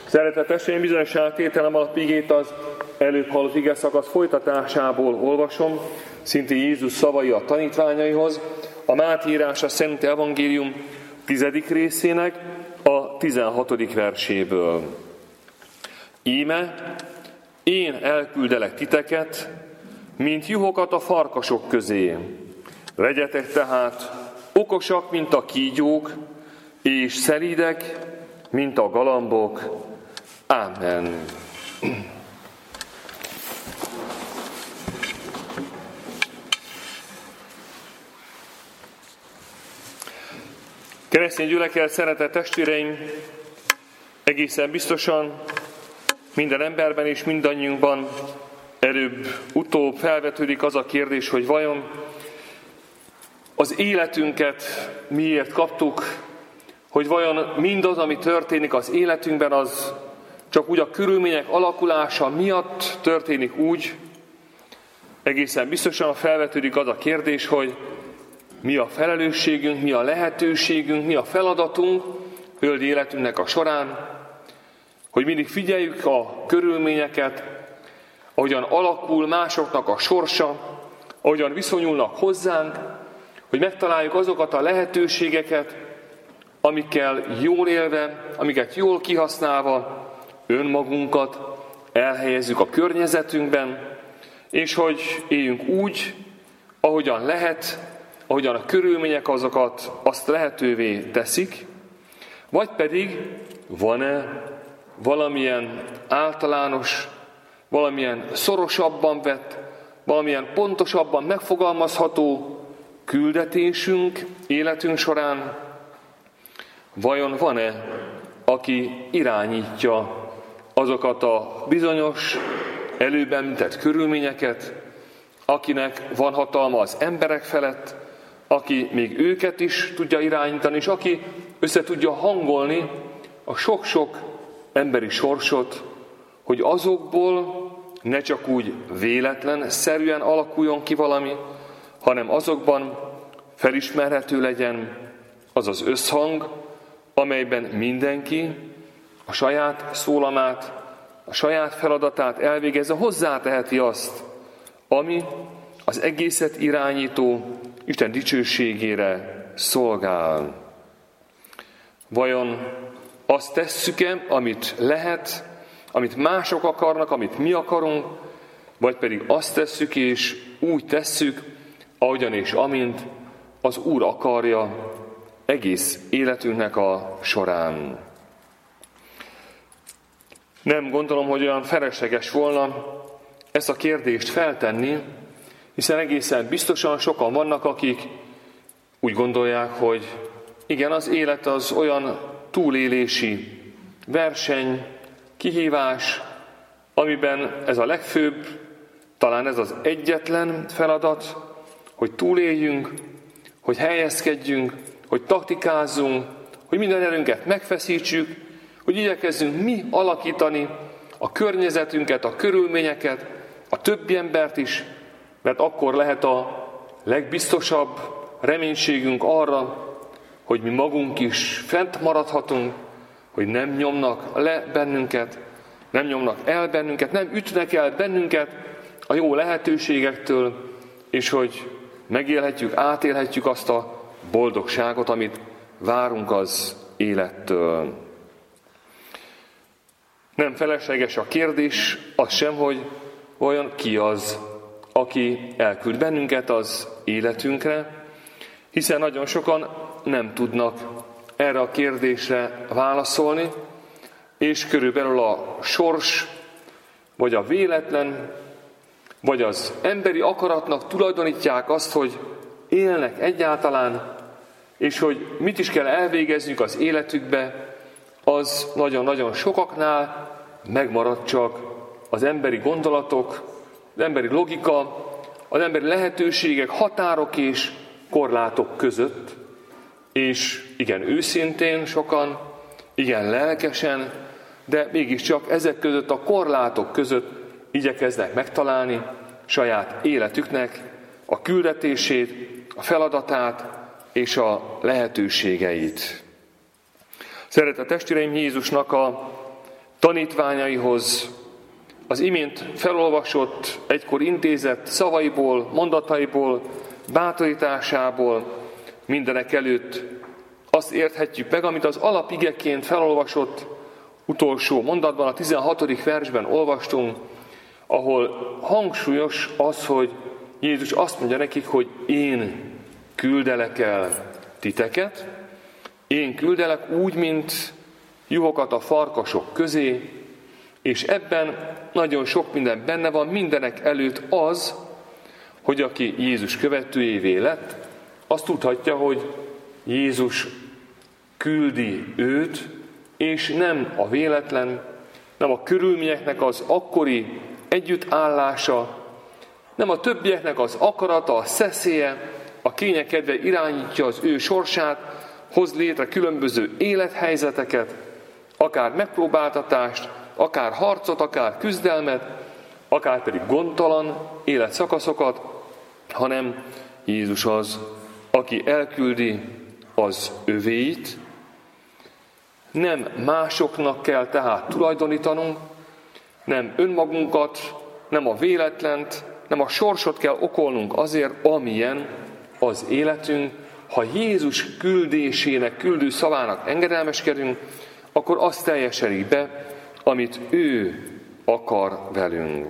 Szeretett testvéreim, bizonyos tételem alatt igét az előbb hallott ige szakasz folytatásából olvasom, szintén Jézus szavai a tanítványaihoz, a Máté írása szerint evangélium 10. részének a 16. verséből. Íme, én elküldelek titeket, mint juhokat a farkasok közé. Legyetek tehát okosak, mint a kígyók, és szelídek, mint a galambok. Ámen. Keresztény gyülekezet, szeretett testvéreim, egészen biztosan minden emberben és mindannyiunkban előbb-utóbb felvetődik az a kérdés, hogy vajon az életünket miért kaptuk, hogy vajon mindaz, ami történik az életünkben, az csak úgy a körülmények alakulása miatt történik úgy. Egészen biztosan felvetődik az a kérdés, hogy mi a felelősségünk, mi a lehetőségünk, mi a feladatunk földi életünknek a során, hogy mindig figyeljük a körülményeket, ahogyan alakul másoknak a sorsa, ahogyan viszonyulnak hozzánk, hogy megtaláljuk azokat a lehetőségeket, amikkel jól élve, amiket jól kihasználva önmagunkat elhelyezzük a környezetünkben, és hogy éljünk úgy, ahogyan lehet, ahogyan a körülmények azt lehetővé teszik, vagy pedig van-e valamilyen általános, valamilyen szorosabban vett, valamilyen pontosabban megfogalmazható küldetésünk életünk során, vajon van-e, aki irányítja azokat a bizonyos, előbb említett körülményeket, akinek van hatalma az emberek felett, aki még őket is tudja irányítani, és aki össze tudja hangolni a sok-sok emberi sorsot, hogy azokból ne csak úgy véletlenszerűen alakuljon ki valami, hanem azokban felismerhető legyen az az összhang, amelyben mindenki a saját szólamát, a saját feladatát elvégezze, hozzáteheti azt, ami az egészet irányító Isten dicsőségére szolgál. Vajon azt tesszük-e, amit lehet, amit mások akarnak, amit mi akarunk, vagy pedig azt tesszük és úgy tesszük, ahogyan és amint az Úr akarja egész életünknek a során. Nem gondolom, hogy olyan felesleges volna ezt a kérdést feltenni, hiszen egészen biztosan sokan vannak, akik úgy gondolják, hogy igen, az élet az olyan túlélési verseny, kihívás, amiben ez a legfőbb, talán ez az egyetlen feladat, hogy túléljünk, hogy helyezkedjünk, hogy taktikázzunk, hogy minden erőnket megfeszítsük, hogy igyekezzünk mi alakítani a környezetünket, a körülményeket, a többi embert is, mert akkor lehet a legbiztosabb reménységünk arra, hogy mi magunk is fent maradhatunk, hogy nem nyomnak le bennünket, nem nyomnak el bennünket, nem ütnek el bennünket a jó lehetőségektől, és hogy megélhetjük, átélhetjük azt a boldogságot, amit várunk az élettől. Nem felesleges a kérdés, az sem, hogy vajon ki az, aki elküld bennünket az életünkre, hiszen nagyon sokan nem tudnak erre a kérdésre válaszolni, és körülbelül a sors, vagy a véletlen, vagy az emberi akaratnak tulajdonítják azt, hogy élnek egyáltalán, és hogy mit is kell elvégeznünk az életükbe, az nagyon-nagyon sokaknál megmarad csak az emberi gondolatok, az emberi logika, az emberi lehetőségek, határok és korlátok között, és igen őszintén sokan, igen lelkesen, de mégiscsak ezek között a korlátok között igyekeznek megtalálni saját életüknek a küldetését, a feladatát és a lehetőségeit. Szeretett testvéreim, Jézusnak a tanítványaihoz, az imént felolvasott, egykor intézett szavaiból, mondataiból, bátorításából mindenek előtt azt érthetjük meg, amit az alapigeként felolvasott utolsó mondatban, a 16. versben olvastunk, ahol hangsúlyos az, hogy Jézus azt mondja nekik, hogy én küldelek el titeket, én küldelek úgy, mint juhokat a farkasok közé, és ebben nagyon sok minden benne van, mindenek előtt az, hogy aki Jézus követőjévé lett, azt tudhatja, hogy Jézus küldi őt, és nem a véletlen, nem a körülményeknek az akkori együttállása, nem a többieknek az akarata, a szeszélye, a kényekedve irányítja az ő sorsát, hoz létre különböző élethelyzeteket, akár megpróbáltatást, akár harcot, akár küzdelmet, akár pedig gondtalan életszakaszokat, hanem Jézus az, aki elküldi az övéit. Nem másoknak kell tehát tulajdonítanunk, nem önmagunkat, nem a véletlent, nem a sorsot kell okolnunk azért, amilyen az életünk. Ha Jézus küldésének, küldő szavának engedelmeskedünk, akkor azt teljesedik be, amit ő akar velünk.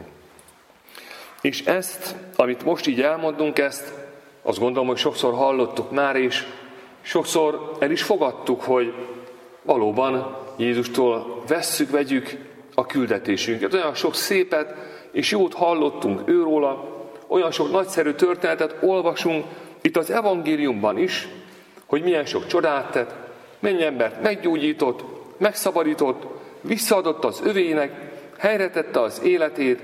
És ezt, amit most így elmondunk, ezt azt gondolom, hogy sokszor hallottuk már, és sokszor el is fogadtuk, hogy valóban Jézustól vegyük a küldetésünket. Olyan sok szépet és jót hallottunk őróla, olyan sok nagyszerű történetet olvasunk itt az evangéliumban is, hogy milyen sok csodát tett, mennyi embert meggyógyított, megszabadított, visszaadott az övének, helyretette az életét.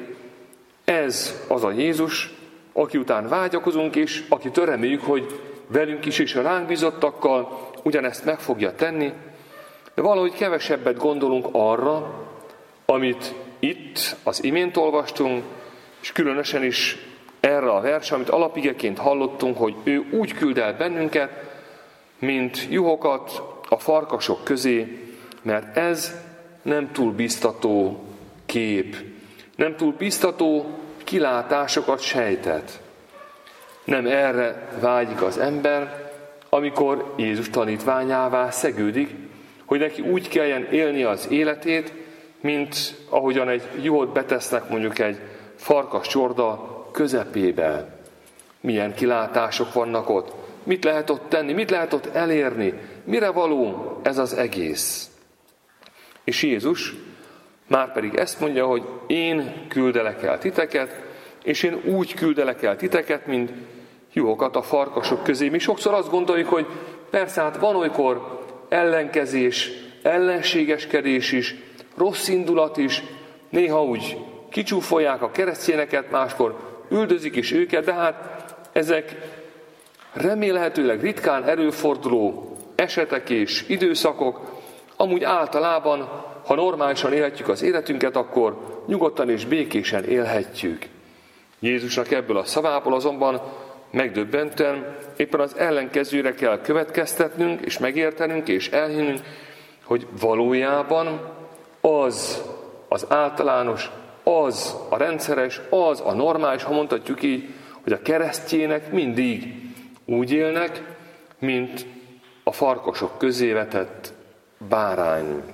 Ez az a Jézus, aki után vágyakozunk, és akitől reméljük, hogy velünk is és a ránk bizottakkal ugyanezt meg fogja tenni, de valahogy kevesebbet gondolunk arra, amit itt az imént olvastunk, és különösen is erre a versre, amit alapigeként hallottunk, hogy ő úgy küld el bennünket, mint juhokat a farkasok közé, mert ez nem túl biztató kép, nem túl biztató kilátásokat sejtet. Nem erre vágyik az ember, amikor Jézus tanítványává szegődik, hogy neki úgy kelljen élni az életét, mint ahogyan egy juhot betesznek mondjuk egy farkas csorda közepébe. Milyen kilátások vannak ott, mit lehet ott tenni, mit lehet ott elérni, mire való ez az egész. És Jézus már pedig ezt mondja, hogy én küldelek el titeket, és én úgy küldelek el titeket, mint juhokat a farkasok közé. Mi sokszor azt gondoljuk, hogy persze hát van olykor ellenkezés, ellenségeskedés is, rossz indulat is, néha úgy kicsúfolják a keresztényeket, máskor üldözik is őket, de hát ezek remélhetőleg ritkán előforduló esetek és időszakok, amúgy általában, ha normálisan élhetjük az életünket, akkor nyugodtan és békésen élhetjük. Jézusnak ebből a szavából azonban megdöbbentően éppen az ellenkezőre kell következtetnünk, és megértenünk, és elhinnünk, hogy valójában az általános, az a rendszeres, az a normális, ha mondhatjuk így, hogy a keresztjének mindig úgy élnek, mint a farkasok közé vetett bárány.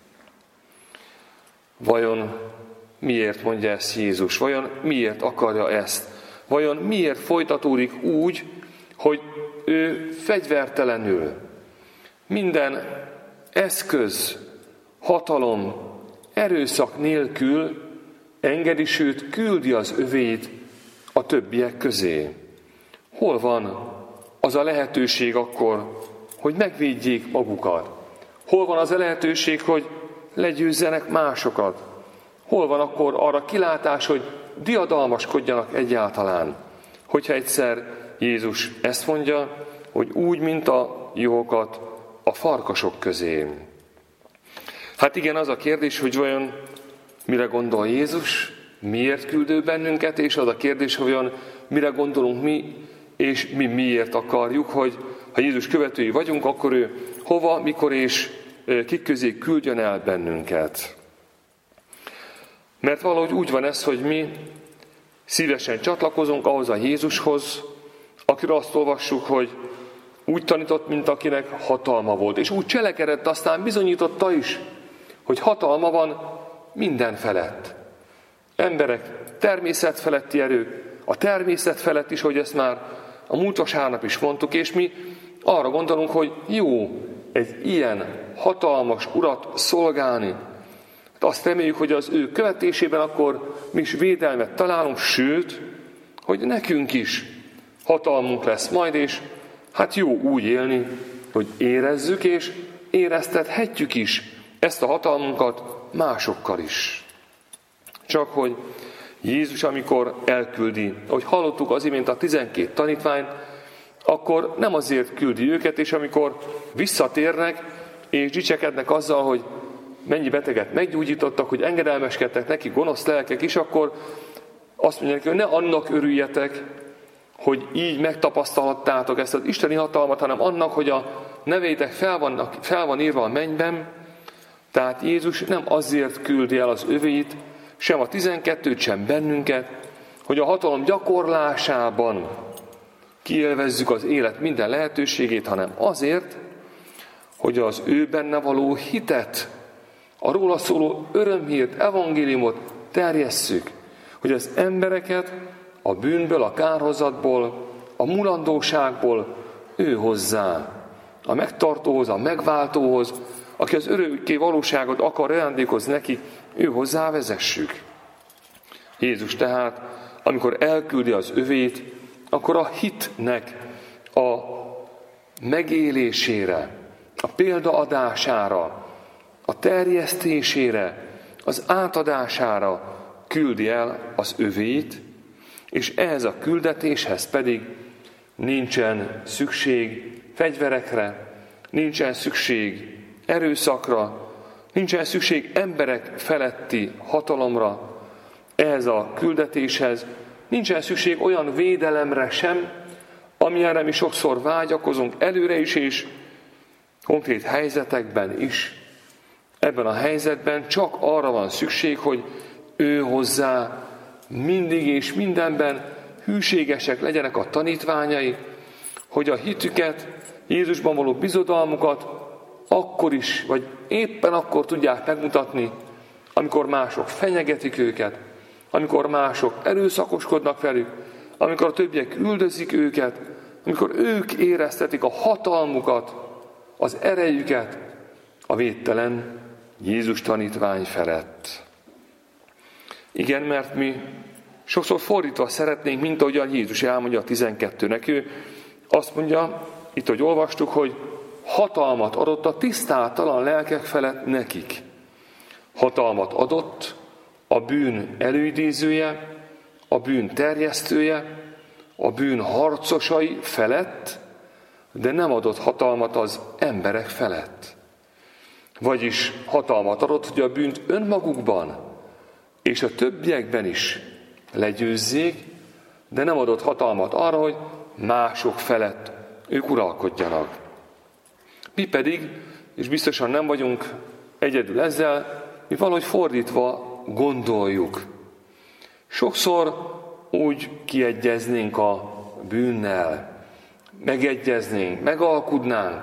Vajon miért mondja ezt Jézus? Vajon miért akarja ezt? Vajon miért folytatódik úgy, hogy ő fegyvertelenül, minden eszköz, hatalom, erőszak nélkül engedi, sőt küldi az övét a többiek közé? Hol van az a lehetőség akkor, hogy megvédjék magukat? Hol van az a lehetőség, hogy legyőzzenek másokat? Hol van akkor arra kilátás, hogy diadalmaskodjanak egyáltalán? Hogyha egyszer Jézus ezt mondja, hogy úgy, mint a juhokat a farkasok közé. Hát igen, az a kérdés, hogy vajon mire gondol Jézus, miért küldő bennünket, és az a kérdés, hogy vajon mire gondolunk mi, és mi miért akarjuk, hogy ha Jézus követői vagyunk, akkor ő hova, mikor és kik közé küldjön el bennünket. Mert valahogy úgy van ez, hogy mi szívesen csatlakozunk ahhoz a Jézushoz, akiről azt olvassuk, hogy úgy tanított, mint akinek hatalma volt. És úgy cselekedett, aztán bizonyította is, hogy hatalma van minden felett. Emberek természet feletti erők, a természet felett is, hogy ezt már a múlt vasárnap is mondtuk, és mi arra gondolunk, hogy jó egy ilyen hatalmas urat szolgálni. Azt reméljük, hogy az ő követésében akkor mi is védelmet találunk, sőt, hogy nekünk is hatalmunk lesz majd, és hát jó úgy élni, hogy érezzük, és éreztethetjük is ezt a hatalmunkat másokkal is. Csak hogy Jézus, amikor elküldi, ahogy hallottuk az imént a 12 tanítványt, akkor nem azért küldi őket, és amikor visszatérnek, és dicsekednek azzal, hogy mennyi beteget meggyógyítottak, hogy engedelmeskedtek neki gonosz lelkek is, akkor azt mondják, hogy ne annak örüljetek, hogy így megtapasztalhattátok ezt az isteni hatalmat, hanem annak, hogy a nevétek fel van írva a mennyben. Tehát Jézus nem azért küldi el az övéit, sem a 12-t, sem bennünket, hogy a hatalom gyakorlásában kiélvezzük az élet minden lehetőségét, hanem azért, hogy az ő benne való hitet, a róla szóló örömhírt, evangéliumot terjesszük, hogy az embereket a bűnből, a kárhozatból, a mulandóságból ő hozzá, a megtartóhoz, a megváltóhoz, aki az örökké valóságot akar ajándékozni neki, ő hozzá vezessük. Jézus tehát, amikor elküldi az övét, akkor a hitnek a megélésére, a példaadására, a terjesztésére, az átadására küldi el az övét, és ehhez a küldetéshez pedig nincsen szükség fegyverekre, nincsen szükség erőszakra, nincsen szükség emberek feletti hatalomra. Ehhez a küldetéshez nincsen szükség olyan védelemre sem, amilyenre mi sokszor vágyakozunk előre is, és konkrét helyzetekben is. Ebben a helyzetben csak arra van szükség, hogy ő hozzá mindig és mindenben hűségesek legyenek a tanítványai, hogy a hitüket, Jézusban való bizodalmukat akkor is, vagy éppen akkor tudják megmutatni, amikor mások fenyegetik őket, amikor mások erőszakoskodnak velük, amikor a többiek üldözik őket, amikor ők éreztetik a hatalmukat, az erejüket a védtelen Jézus tanítvány felett. Igen, mert mi sokszor fordítva szeretnénk, mint ahogy a Jézus elmondja a 12-nek. Ő azt mondja, itt, hogy olvastuk, hogy hatalmat adott a tisztátalan lelkek felett nekik. Hatalmat adott a bűn előidézője, a bűn terjesztője, a bűn harcosai felett, de nem adott hatalmat az emberek felett. Vagyis hatalmat adott, hogy a bűnt önmagukban és a többiekben is legyőzzék, de nem adott hatalmat arra, hogy mások felett ők uralkodjanak. Mi pedig, és biztosan nem vagyunk egyedül ezzel, mi valahogy fordítva gondoljuk. Sokszor úgy kiegyeznénk a bűnnel, megegyeznénk, megalkudnánk,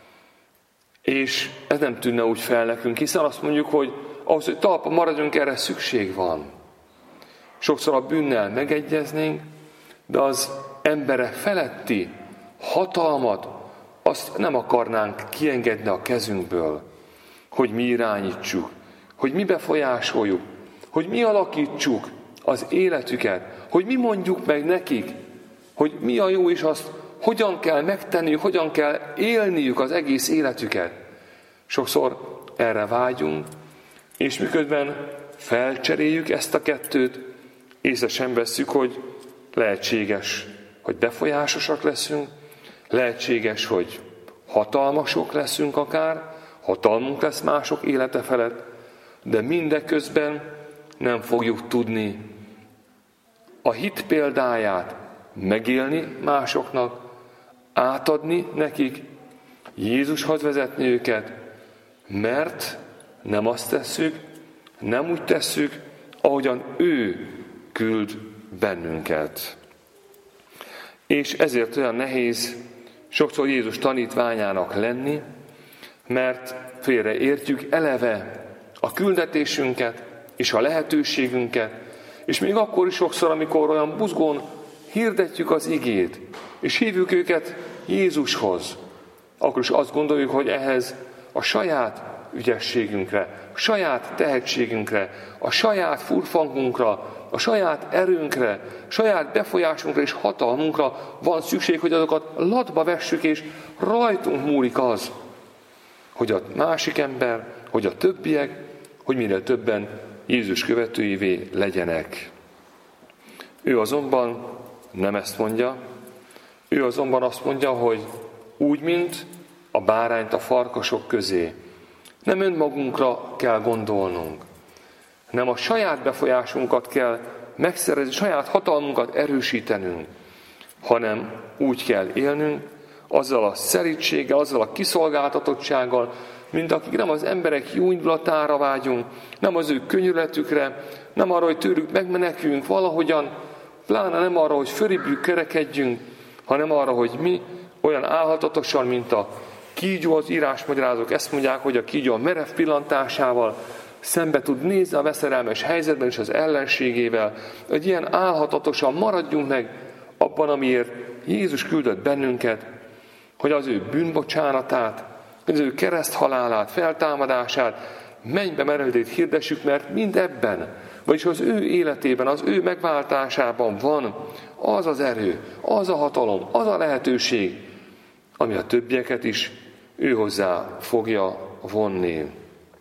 és ez nem tűnne úgy fel nekünk, hiszen azt mondjuk, hogy ahhoz, hogy talpon maradjunk, erre szükség van. Sokszor a bűnnel megegyeznénk, de az emberek feletti hatalmat azt nem akarnánk kiengedni a kezünkből, hogy mi irányítsuk, hogy mi befolyásoljuk, hogy mi alakítsuk az életüket, hogy mi mondjuk meg nekik, hogy mi a jó, és azt hogyan kell megtenniük, hogyan kell élniük az egész életüket. Sokszor erre vágyunk, és miközben felcseréljük ezt a kettőt, észre sem vesszük, hogy lehetséges, hogy befolyásosak leszünk, lehetséges, hogy hatalmasok leszünk akár, hatalmunk lesz mások élete felett, de mindeközben nem fogjuk tudni a hit példáját megélni másoknak, átadni nekik, Jézushoz vezetni őket, mert nem azt tesszük, nem úgy tesszük, ahogyan ő küld bennünket. És ezért olyan nehéz sokszor Jézus tanítványának lenni, mert félreértjük eleve a küldetésünket és a lehetőségünket, és még akkor is sokszor, amikor olyan buzgón hirdetjük az igét, és hívjuk őket Jézushoz, akkor is azt gondoljuk, hogy ehhez a saját ügyességünkre, a saját tehetségünkre, a saját furfangunkra, a saját erőnkre, a saját befolyásunkra és hatalmunkra van szükség, hogy azokat latba vessük, és rajtunk múlik az, hogy a másik ember, hogy a többiek, hogy minél többen Jézus követőivé legyenek. Ő azonban nem ezt mondja, ő azonban azt mondja, hogy úgy, mint a bárányt a farkasok közé. Nem önmagunkra kell gondolnunk, nem a saját befolyásunkat kell megszerezni, saját hatalmunkat erősítenünk, hanem úgy kell élnünk, azzal a szelídséggel, azzal a kiszolgáltatottsággal, mint akik nem az emberek jó indulatára vágyunk, nem az ő könyörületükre, nem arra, hogy tőlük megmeneküljünk valahogyan, pláne nem arra, hogy fölébjük, kerekedjünk, hanem arra, hogy mi olyan álhatatosan, mint a kígyó, az írásmagyarázók ezt mondják, hogy a kígyó a merev pillantásával szembe tud nézni a veszedelmes helyzetben és az ellenségével, hogy ilyen álhatatosan maradjunk meg abban, amiért Jézus küldött bennünket, hogy az ő bűnbocsánatát, az ő kereszthalálát, feltámadását, mennybe merevedét hirdessük, mert mind ebben, vagyis az ő életében, az ő megváltásában van az az erő, az a hatalom, az a lehetőség, ami a többieket is ő hozzá fogja vonni.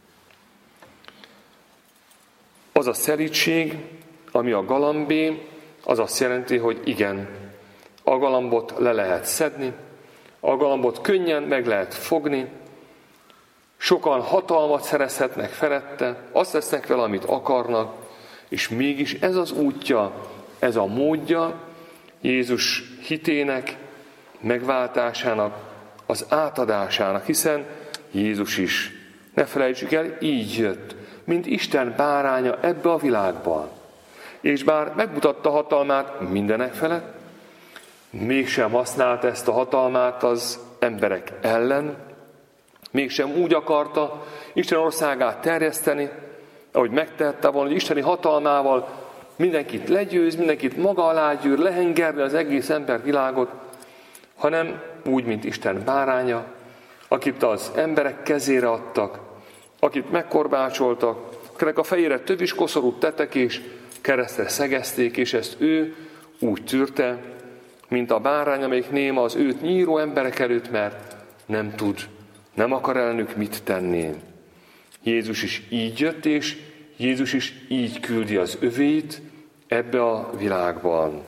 Az a szelídség, ami a galambé, az azt jelenti, hogy igen, a galambot le lehet szedni, a galambot könnyen meg lehet fogni, sokan hatalmat szerezhetnek felette, azt tesznek vele, amit akarnak, és mégis ez az útja, ez a módja Jézus hitének, megváltásának, az átadásának, hiszen Jézus is, ne felejtsük el, így jött, mint Isten báránya ebbe a világba. És bár megmutatta hatalmát mindenek felett, mégsem használta ezt a hatalmát az emberek ellen, mégsem úgy akarta Isten országát terjeszteni, ahogy megtette volna, hogy isteni hatalmával mindenkit legyőz, mindenkit maga alá gyűr, lehengerli az egész embervilágot, hanem úgy, mint Isten báránya, akit az emberek kezére adtak, akit megkorbácsoltak, akinek a fejére tövis koszorút tettek és keresztre szegezték, és ezt ő úgy tűrte, mint a bárány, amelyik néma az őt nyíró emberek előtt, mert nem tud, nem akar ellenük mit tenni. Jézus is így jött, és Jézus is így küldi az övéit ebbe a világban.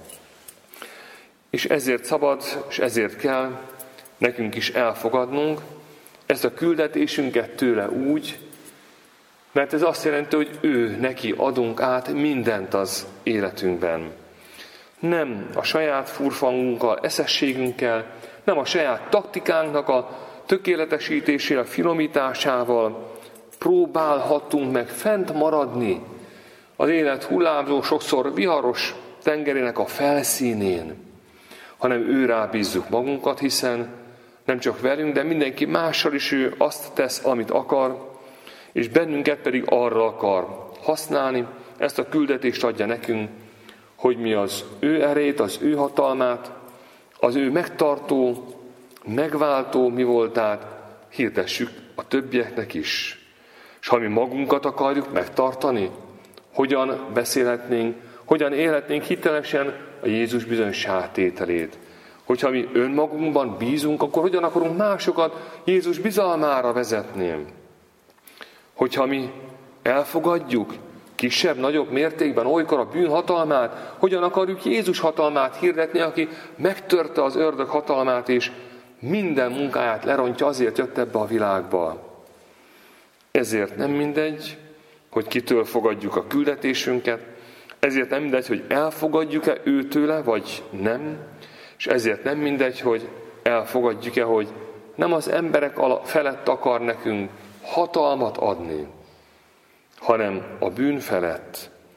És ezért szabad, és ezért kell nekünk is elfogadnunk ezt a küldetésünket tőle úgy, mert ez azt jelenti, hogy ő neki adunk át mindent az életünkben. Nem a saját furfangunkkal, eszességünkkel, nem a saját taktikánknak a tökéletesítésével, finomításával próbálhatunk meg fent maradni az élet hullámzó, sokszor viharos tengerének a felszínén, hanem őrá bízzuk magunkat, hiszen nem csak velünk, de mindenki mással is ő azt tesz, amit akar, és bennünket pedig arra akar használni, ezt a küldetést adja nekünk, hogy mi az ő erejét, az ő hatalmát, az ő megtartó, megváltó mi voltát hirdessük a többieknek is. És ha mi magunkat akarjuk megtartani, hogyan beszélhetnénk, hogyan élhetnénk hitelesen a Jézus bizonyságtételét. Hogyha mi önmagunkban bízunk, akkor hogyan akarunk másokat Jézus bizalmára vezetni. Hogyha mi elfogadjuk kisebb, nagyobb mértékben olykor a bűn hatalmát, hogyan akarjuk Jézus hatalmát hirdetni, aki megtörte az ördög hatalmát, és minden munkáját lerontja, azért jött ebbe a világba. Ezért nem mindegy, hogy kitől fogadjuk a küldetésünket, ezért nem mindegy, hogy elfogadjuk-e őtőle, vagy nem, és ezért nem mindegy, hogy elfogadjuk-e, hogy nem az emberek felett akar nekünk hatalmat adni, hanem a bűn felett,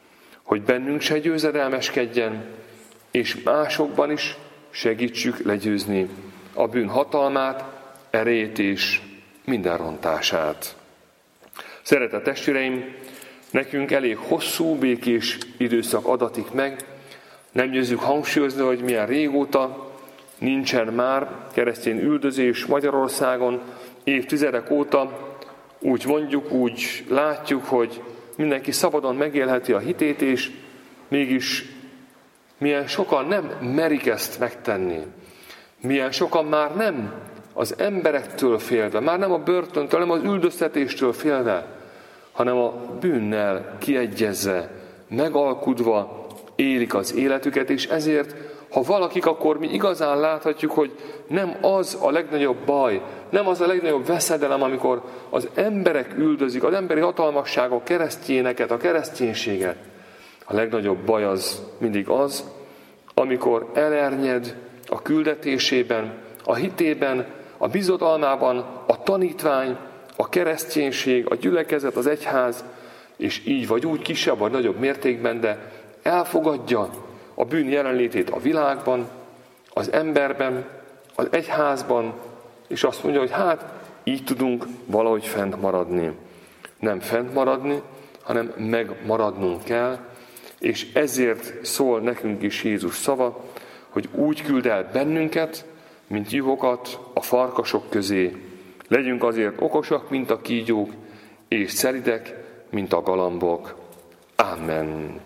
hogy bennünk se győzedelmeskedjen, és másokban is segítsük legyőzni a bűn hatalmát, erejét és minden rontását. Szeretett testvéreim, nekünk elég hosszú, békés időszak adatik meg, nem győzzük hangsúlyozni, hogy milyen régóta nincsen már keresztény üldözés Magyarországon, évtizedek óta. Úgy mondjuk, úgy látjuk, hogy mindenki szabadon megélheti a hitét, és mégis milyen sokan nem merik ezt megtenni. Milyen sokan már nem az emberektől félve, már nem a börtöntől, nem az üldöztetéstől félve, hanem a bűnnel kiegyezve, megalkudva élik az életüket, és ezért, ha valakik, akkor mi igazán láthatjuk, hogy nem az a legnagyobb baj, nem az a legnagyobb veszedelem, amikor az emberek üldözik, az emberi hatalmasságok keresztényeket, a kereszténységet. A legnagyobb baj az mindig az, amikor elernyed a küldetésében, a hitében, a bizodalmában a tanítvány, a kereszténység, a gyülekezet, az egyház, és így vagy úgy kisebb vagy nagyobb mértékben, de elfogadja a bűn jelenlétét a világban, az emberben, az egyházban, és azt mondja, hogy hát így tudunk valahogy fent maradni. Nem fent maradni, hanem megmaradnunk kell, és ezért szól nekünk is Jézus szava, hogy úgy küld el bennünket, mint juhokat a farkasok közé. Legyünk azért okosak, mint a kígyók, és szelidek, mint a galambok. Amen.